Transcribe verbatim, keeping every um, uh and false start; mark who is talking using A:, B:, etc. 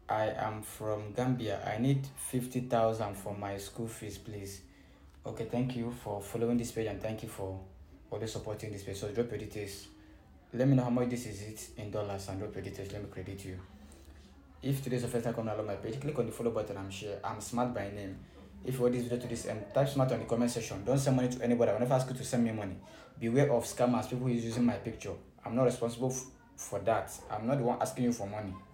A: I am from Gambia. I need fifty thousand for my school fees, please. Okay, thank you for following this page and thank you for always supporting this page. So drop your details. Let me know how much this is it in dollars and drop your details. Let me credit you. If today's your first time coming along my page, click on the follow button and share. I'm Smart by name. If you want this video to this end, type Smart on the comment section. Don't send money to anybody. I will never ask you to send me money. Beware of scammers, people who is using my picture. I'm not responsible f- for that. I'm not the one asking you for money.